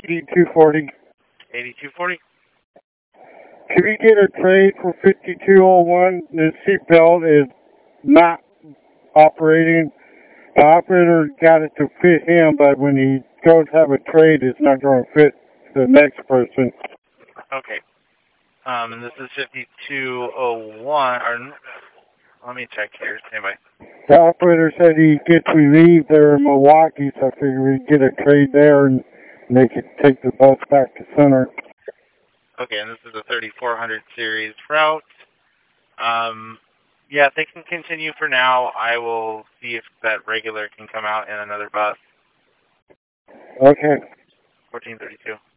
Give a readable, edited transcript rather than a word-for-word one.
8240. 8240. Can we get a trade for 5201? The seatbelt is not operating. The operator got it to fit him, but when he goes to have a trade, it's not going to fit the next person. Okay. And this is 5201. Let me check here. Stand by. The operator said he gets relieved there in Milwaukee, so I figured we'd get a trade there and they could take the bus back to center. Okay, and this is a 3400 series route. Yeah, if they can continue for now, I will see if that regular can come out in another bus. Okay. 1432.